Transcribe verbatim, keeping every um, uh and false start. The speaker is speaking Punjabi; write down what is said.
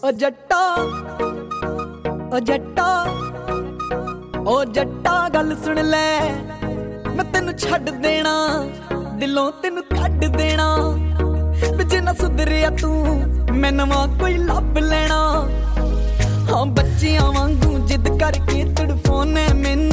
ਓ ਜੱਟਾ ਓ ਜੱਟਾ ਓ ਜੱਟਾ ਗੱਲ ਸੁਣ ਲੈ, ਮੈਂ ਤੈਨੂੰ ਛੱਡ ਦੇਣਾ, ਦਿਲੋਂ ਤੈਨੂੰ ਕੱਢ ਦੇਣਾ। ਵੀ ਜੇ ਨਾ ਸੁਧਰਿਆ ਤੂੰ ਮੈਂ ਨਵਾਂ ਕੋਈ ਲੱਭ ਲੈਣਾ। ਹਾਂ ਬੱਚਿਆਂ ਵਾਂਗੂ ਜਿੱਦ ਕਰਕੇ ਤੜਫਾਉਣੇ ਮੈਨੂੰ,